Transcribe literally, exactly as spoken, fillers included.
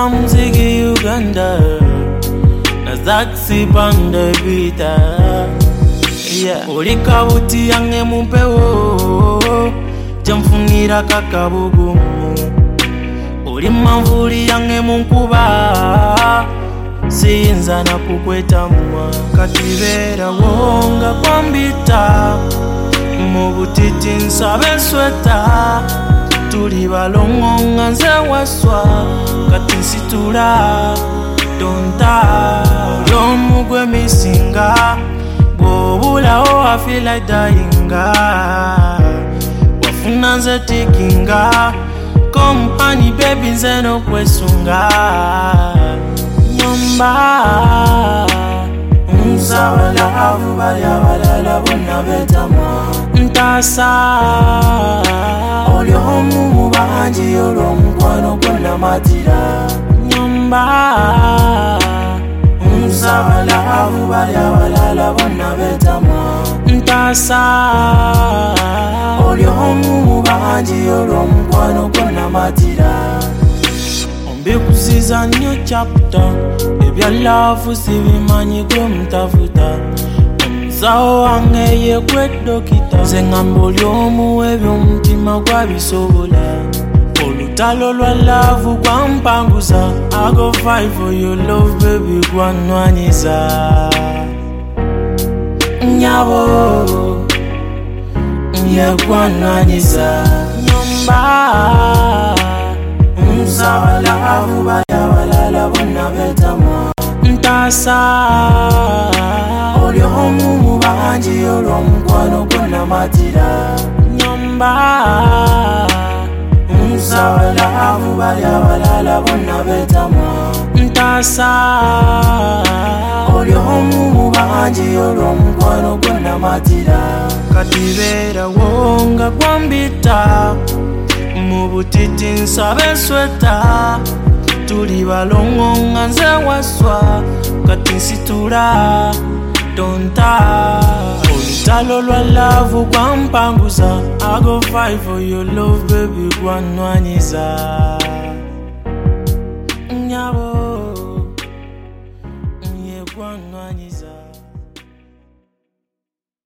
Kusaka mziki Uganda na zaksi pande bita. Yeah. Ulika buti yange mumpewo jamfunira kakabugumu. Uli manvuli yange munkuba siyinza na kukweta mwa. Katibera wonga kwambita mu butiti nsabe sweta. Tuli balongonga nze waswa kati nsitula donta. Olw'omugwe misinga bw'obulawo I feel like dying. Wafuna nze tikinga come honey baby nze n'okwesunga. Nyomba nsabalavu bali abalala bonna betamwa. Ntasa oli omu mu bangi olw'omukwano gwonna matira. Nyomba nsabalavu bali abalala bonna betamwa. Ntasa oli omu mu bangi olw'omukwano gwonna matira. Ombikuziza nnyo chapter ebya love sibimanyi gwe mutafuta. Omusawo wange ye gwe dokita. Nze ngamba oli omu w'eby'omutima gwabisobola. Olutalo lwa love gwampanguza. I go fight for your love baby gwanwanyiza. Nyabo ye gwanwanyiza. Nyomba nsabalavu bali abalala bonna betamwa. Ntasa oli omu mu bangi olw'omukwano gwonna matira. Nyomba nsabalavu bali abalala bonna betamwa. Ntasa oli omu mu bangi olw'omukwano gwonna matira. Katibera wonga kwambita mu butiti nsabe sweta. Tuli balongonga nze waswa kati nsitula donta. Olutalo lwa love gwampanguza. I go fight for your love baby gwanwanyiza. Nyabo ye gwanwanyiza.